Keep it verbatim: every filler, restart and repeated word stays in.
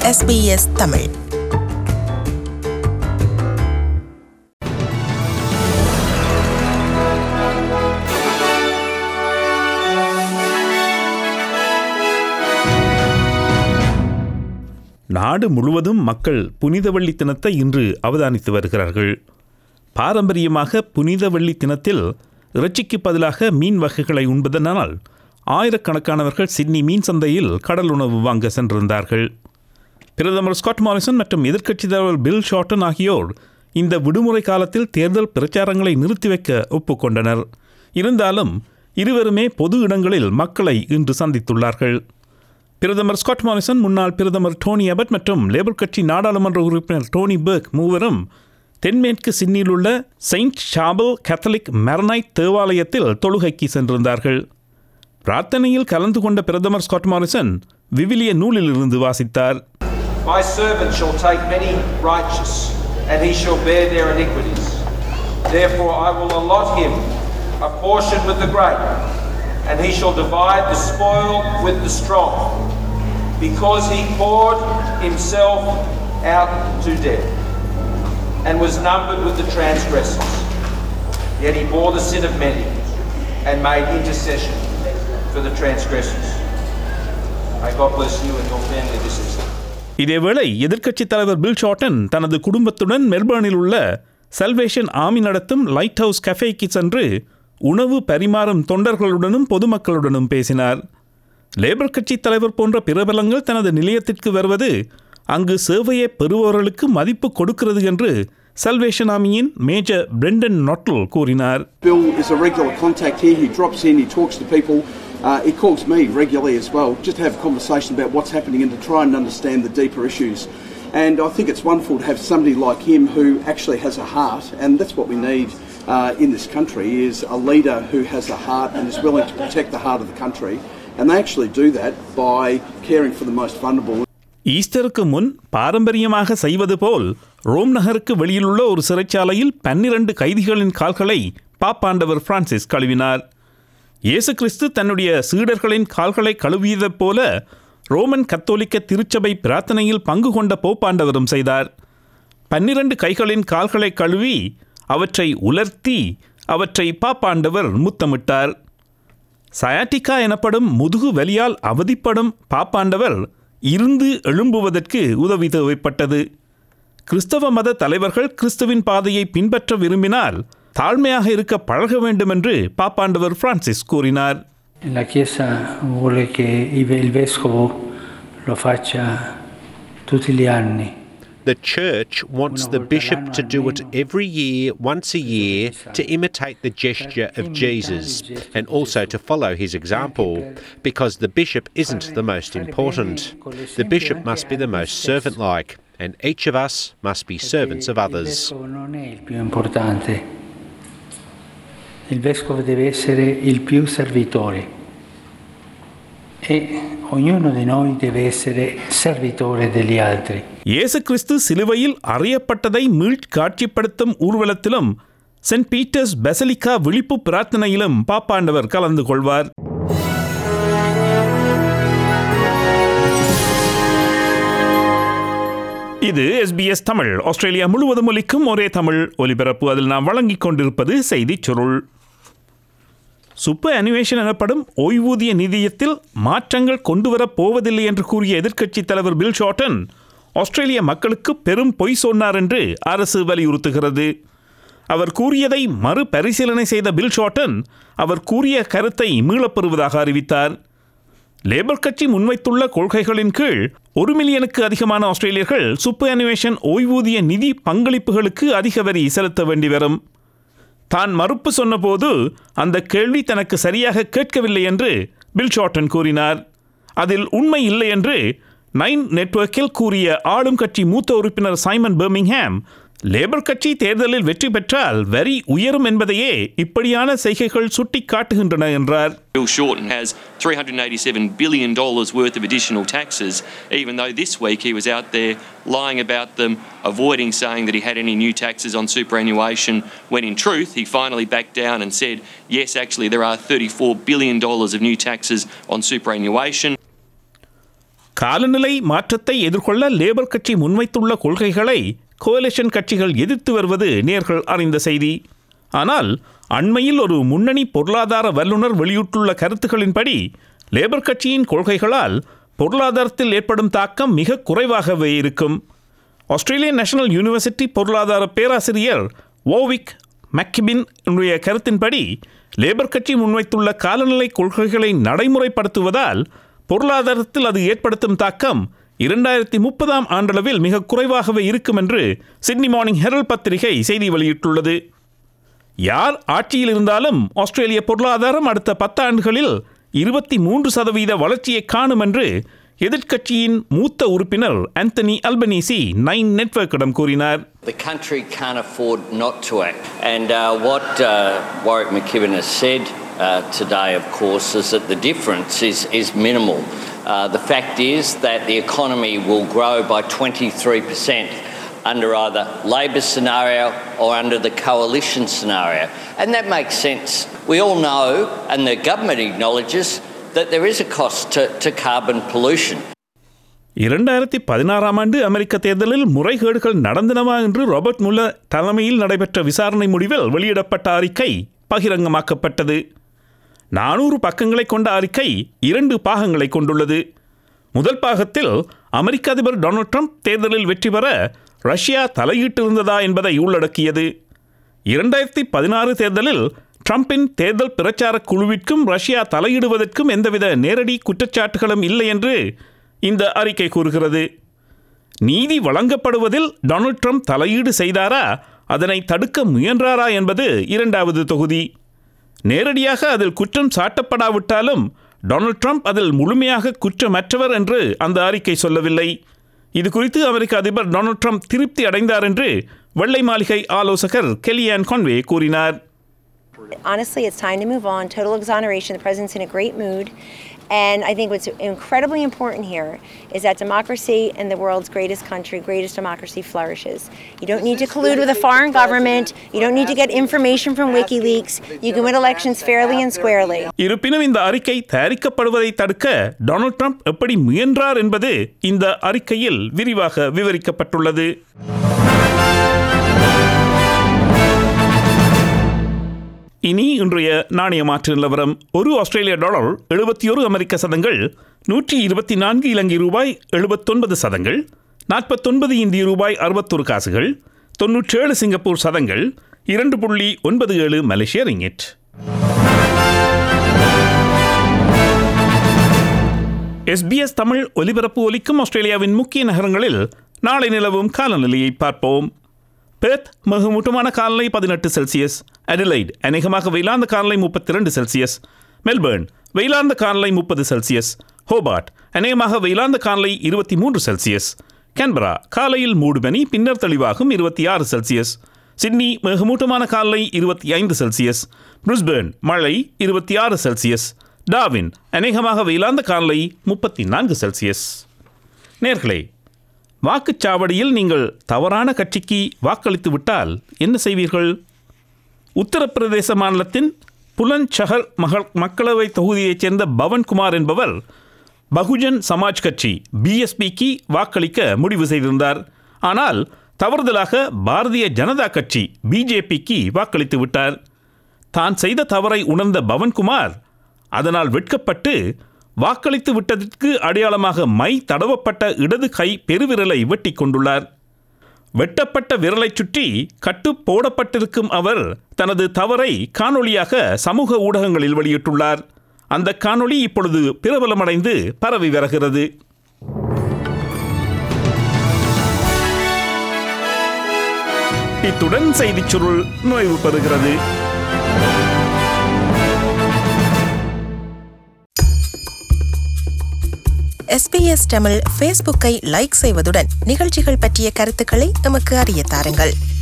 S B S Tamil. நாடு முழுவதும் மக்கள் புனித வெள்ளி தினத்தை இன்று அவதானித்து வருகிறார்கள். பாரம்பரியமாக புனித வெள்ளி தினத்தில் இறைச்சிக்கு பதிலாக மீன் வகைகளை உண்பதனால் ஆயிரக்கணக்கானவர்கள் சிட்னி மீன் சந்தையில் கடல் உணவு வாங்க சென்றிருந்தார்கள். பிரதமர் ஸ்காட் மாரிசன் மற்றும் எதிர்க்கட்சித் தலைவர் பில் ஷார்டன் ஆகியோர் இந்த விடுமுறை காலத்தில் தேர்தல் பிரச்சாரங்களை நிறுத்தி வைக்க ஒப்புக்கொண்டனர். இருந்தாலும் இருவருமே பொது இடங்களில் மக்களை இன்று சந்தித்துள்ளார்கள். பிரதமர் ஸ்காட் மாரிசன், முன்னாள் பிரதமர் டோனி அபட் மற்றும் லேபர் கட்சி நாடாளுமன்ற உறுப்பினர் டோனி பெர்க் மூவரும் தென்மேற்கு சிட்னியில் உள்ள செயின்ட் ஷாபல் கேத்தலிக் மெரனைட் தேவாலயத்தில் தொழுகைக்கு சென்றிருந்தார்கள். பிரார்த்தனையில் கலந்து கொண்ட பிரதமர் ஸ்காட் மாரிசன் விவிலிய நூலிலிருந்து வாசித்தார். My servant shall take many righteous, and he shall bear their iniquities. Therefore I will allot him a portion with the great, and he shall divide the spoil with the strong, because he poured himself out to death, and was numbered with the transgressors. Yet he bore the sin of many, and made intercession for the transgressors. May God bless you and your family this evening. இதேவேளை எதிர்க்கட்சித் தலைவர் bill shorten தனது குடும்பத்துடன் மெல்பர்னில் உள்ள Salvation Army நடத்தும் lighthouse கஃபேக்கு சென்று உணவு பரிமாறும் தொண்டர்களுடனும் பொதுமக்களுடனும் பேசினார். லேபர் கட்சி தலைவர் போன்ற பிரபலங்கள் தனது நிலையத்திற்கு வருவது அங்கு சேவையை பெறுபவர்களுக்கு மதிப்பு கொடுக்கிறது என்று சல்வேஷன் ஆர்மியின் மேஜர் பிரெண்டன் நாட்டல் கூறினார். Bill is a regular contact here. He drops in, he talks to people. Uh, he calls me regularly as well, just to have a conversation about what's happening and to try and understand the deeper issues. And I think it's wonderful to have somebody like him who actually has a heart, and that's what we need uh, in this country, is a leader who has a heart and is willing to protect the heart of the country. And they actually do that by caring for the most vulnerable. ஈஸ்டருக்கு முன் பாரம்பரியமாக செய்வது போல் Rome நகருக்கு வெளியிலுள்ள ஒரு சிறைச்சாலையில் பன்னிரண்டு கைதிகளின் கால்களை பாப்பாண்டவர் Francis கழுவினார். இயேசு கிறிஸ்து தன்னுடைய சீடர்களின் கால்களை கழுவியதைப் போல ரோமன் கத்தோலிக்க திருச்சபை பிரார்த்தனையில் பங்கு கொண்ட போப்பாண்டவரும் செய்தார். பன்னிரண்டு கைகளின் கால்களை கழுவி அவற்றை உலர்த்தி அவற்றை பாப்பாண்டவர் முத்தமிட்டார். சயாட்டிகா எனப்படும் முதுகு வலியால் அவதிப்படும் பாப்பாண்டவர் இருந்து எழும்புவதற்கு உதவி தேவைப்பட்டது. கிறிஸ்தவ மத தலைவர்கள் கிறிஸ்துவின் பாதையை பின்பற்ற விரும்பினால் தாழ்மையாக இருக்க பழக வேண்டும் என்று பாப்பாண்டவர் பிரான்சிஸ் கூறினார். La Chiesa vuole che il vescovo lo faccia tutti gli anni. The Church wants the bishop to do it every year, once a year, to imitate the gesture of Jesus and also to follow his example, because the bishop isn't the most important. The bishop must be the most servant-like, and each of us must be servants of others. Il vescovo deve essere il più servitore e ognuno di noi deve essere servitore degli altri. இயேசு கிறிஸ்து சிலுவையில் அறையப்பட்டதை மீள் காட்சிப்படுத்தும் ஊர்வலத்திலும் send Peter's பெசலிக்கா விழிப்பு பிரார்த்தனையிலும் பாப்பாண்டவர் கலந்து கொள்வார். இது S B S Tamil, Australia முழுவதும் ஒலிக்கும் ஒரே தமிழ் ஒலிபரப்பு. அதில் நாம் வழங்கிக் கொண்டிருப்பது செய்திச் சுருள். சூப்பர் அனிவேஷன் எனப்படும் ஓய்வூதிய நிதியத்தில் மாற்றங்கள் கொண்டுவரப் போவதில்லை என்று கூறிய எதிர்க்கட்சித் தலைவர் பில் ஷார்டன் ஆஸ்திரேலிய மக்களுக்கு பெரும் பொய் சொன்னார் என்று அரசு வலியுறுத்துகிறது. அவர் கூறியதை மறுபரிசீலனை செய்த பில் ஷார்டன் அவர் கூறிய கருத்தை மீளப்பெறுவதாக அறிவித்தார். லேபர் கட்சி முன்வைத்துள்ள கொள்கைகளின் கீழ் ஒரு மில்லியனுக்கு அதிகமான ஆஸ்திரேலியர்கள் சூப்பர் அனிவேஷன் ஓய்வூதிய நிதி பங்களிப்புகளுக்கு அதிக வரி செலுத்த வேண்டி வரும். தான் மறுப்பு சொன்னபோது அந்த கேள்வி தனக்கு சரியாக கேட்கவில்லை என்று பில் ஷார்டன் கூறினார். அதில் உண்மை இல்லை என்று நைன் நெட்வொர்க்கில் கூறிய ஆளும் கட்சி மூத்த உறுப்பினர் சைமன் பெர்மிங்ஹாம், லேபர் கட்சி தேர்தலில் வெற்றி பெற்றால் வரி உயரும் என்பதையே இப்படியான செய்கைகள் சுட்டி காட்டுகின்றன என்றார். Bill Shorten has three hundred eighty-seven billion dollars worth of additional taxes, even though this week he was out there lying about them, avoiding saying that he had any new taxes on superannuation, when in truth he finally backed down and said, yes, actually there are thirty-four billion dollars of new taxes on superannuation. காலநிலை மாற்றத்தை எதிர்கொள்ள labour கட்சி முன்வைத்துள்ள கொள்கைகளை coalition கட்சிகள் எதிர்த்து வருவது நேர்கள் அறிந்த செய்தி. ஆனால் அண்மையில் ஒரு முன்னணி பொருளாதார வல்லுநர் வெளியிட்டுள்ள கருத்துக்களின்படி லேபர் கட்சியின் கொள்கைகளால் பொருளாதாரத்தில் ஏற்படும் தாக்கம் மிக குறைவாகவே இருக்கும். ஆஸ்திரேலியன் நேஷனல் யூனிவர்சிட்டி பொருளாதார பேராசிரியர் ஓவிக் மக்கிபின் என்னுடைய கருத்தின்படி லேபர் கட்சி முன்வைத்துள்ள காலநிலை கொள்கைகளை நடைமுறைப்படுத்துவதால் பொருளாதாரத்தில் அது ஏற்படுத்தும் தாக்கம் இரண்டாயிரத்தி முப்பதாம் ஆண்டளவில் மிக குறைவாகவே இருக்கும் என்று சிட்னி மார்னிங் ஹெரல்ட் பத்திரிகை செய்தி வெளியிட்டுள்ளது. யார் ஆட்சியில் இருந்தாலும் ஆஸ்திரேலிய பொருளாதாரம் அடுத்த பத்தாண்டுகளில் இருபத்தி மூன்று சதவீத வளர்ச்சியை காணும் என்று எதிர்க்கட்சியின் மூத்த உறுப்பினர் ஆந்தனி அல்பனீசி நைன் நெட்வொர்க்கிடம் கூறினார். The country can't afford not to act. And uh, what uh, Warwick McKibben has said uh, today, of course, is that the difference is, is minimal. Uh, the fact is that the economy will grow by twenty-three percent under either Labor scenario or under the coalition scenario. And that makes sense. We all know, and the government acknowledges, that there is a cost to, to carbon pollution. இரண்டாயிரத்தி பதினாறாம் ஆண்டு அமெரிக்க தேர்தலில் முறைகேடுகள் நடந்தனவா என்று Robert Muller தலைமையில் நடைபெற்ற விசாரணை முடிவில் வெளியிடப்பட்ட அறிக்கை பகிரங்கமாக்கப்பட்டது. நானூறு பக்கங்களை கொண்ட அறிக்கை இரண்டு பாகங்களை கொண்டுள்ளது. முதல் பாகத்தில் அமெரிக்க அதிபர் டொனால்ட் ட்ரம்ப் தேர்தலில் வெற்றி பெற ரஷ்யா தலையிட்டிருந்ததா என்பதை உள்ளடக்கியது. இரண்டாயிரத்தி பதினாறு தேர்தலில் ட்ரம்பின் தேர்தல் பிரச்சார குழுவிற்கும் ரஷ்யா தலையிடுவதற்கும் எந்தவித நேரடி குற்றச்சாட்டுகளும் இல்லை என்று இந்த அறிக்கை கூறுகிறது. நீதி வழங்கப்படுவதில் டொனால்ட் ட்ரம்ப் தலையீடு செய்தாரா, அதனை தடுக்க முயன்றாரா என்பது இரண்டாவது தொகுதி. நேரடியாக அதில் குற்றம் சாட்டப்படாவிட்டாலும் டொனால்ட் ட்ரம்ப் அதில் முழுமையாக குற்றமற்றவர் என்று அந்த அறிக்கை சொல்லவில்லை. இது குறித்து அமெரிக்க அதிபர் டொனால்ட் ட்ரம்ப் திருப்தி அடைந்தார் என்று வெள்ளை மாளிகை ஆலோசகர் கெலியான் கான்வே கூறினார். Honestly, it's time to move on. Total exoneration. The president's in a great mood. And I think what's incredibly important here is that democracy in the world's greatest country, greatest democracy flourishes. You don't need to collude with a foreign government. You don't need to get information from WikiLeaks. You can win elections fairly and squarely. இருப்பினும் இந்த அறிக்கை தயாரிக்கப்படுவதை தடுக்க Donald Trump எப்படி முயன்றார் என்பது இந்த அறிக்கையில் விரிவாக விவரிக்கப்பட்டுள்ளது. இனி இன்றைய நாணய மாற்று நிலவரம். ஒரு ஆஸ்திரேலிய டாலர் எழுபத்தி ஒரு அமெரிக்க சதங்கள், நூற்றி இருபத்தி நான்கு இலங்கை ரூபாய் எழுபத்தொன்பது சதங்கள், நாற்பத்தொன்பது இந்திய ரூபாய் அறுபத்தொரு காசுகள், தொன்னூற்றேழு சிங்கப்பூர் சதங்கள், இரண்டு புள்ளி ஒன்பது ஏழு மலேசிய ரிங்கிட். எஸ்பிஎஸ் தமிழ் ஒலிபரப்பு ஒலிக்கும் ஆஸ்திரேலியாவின் முக்கிய நகரங்களில் நாளை நிலவும் காலநிலையை பார்ப்போம். பெர்த் மிகமூட்டமான காலநிலை பதினெட்டு செல்சியஸ், அடிலைட் அநேகமாக வெயிலாந்த காலநிலை முப்பத்தி இரண்டு செல்சியஸ், மெல்பர்ன் வெயிலாந்த காலநிலை முப்பது செல்சியஸ், ஹோபார்ட் அநேகமாக வெயிலாந்த காலநிலை இருபத்தி மூன்று செல்சியஸ், கேன்பரா காலையில் மூடுபனி பின்னர் தெளிவாகும் இருபத்தி ஆறு செல்சியஸ், சிட்னி மிகமூட்டமான காலநிலை இருபத்தி ஐந்து செல்சியஸ், பிரிஸ்பேர்ன் மழை இருபத்தி ஆறு செல்சியஸ், டார்வின் அநேகமாக வெயிலாந்த காலநிலை முப்பத்தி நான்கு செல்சியஸ். நேர்களே, வாக்குச்சாவடியில் நீங்கள் தவறான கட்சிக்கு வாக்களித்து விட்டால் என்ன செய்வீர்கள்? உத்தரப்பிரதேச மாநிலத்தின் புலன்சஹர் மகள் மக்களவை தொகுதியைச் சேர்ந்த பவன்குமார் என்பவர் பகுஜன் சமாஜ் கட்சி பிஎஸ்பிக்கு வாக்களிக்க முடிவு செய்திருந்தார். ஆனால் தவறுதலாக பாரதிய ஜனதா கட்சி பிஜேபிக்கு வாக்களித்து விட்டார். தான் செய்த தவறை உணர்ந்த பவன்குமார் அதனால் வெட்கப்பட்டு வாக்களித்து விட்டதற்கு அடையாளமாக மை தடவப்பட்ட இடது கை பெருவிரலை வெட்டி கொண்டுள்ளார். வெட்டப்பட்ட விரலை சுற்றி கட்டு போடப்பட்டிருக்கும் அவர் தனது தவறை காணொளியாக சமூக ஊடகங்களில் வெளியிட்டுள்ளார். அந்த காணொளி இப்பொழுது பிரபலமடைந்து பரவி வருகிறது. இத்துடன் செய்திச் சுருள் நிறைவு பெறுகிறது. எஸ்பிஎஸ் தமிழ் ஃபேஸ்புக்கை லைக் செய்வதுடன் நிகழ்ச்சிகள் பற்றிய கருத்துக்களை எமக்கு அறிய தாருங்கள்.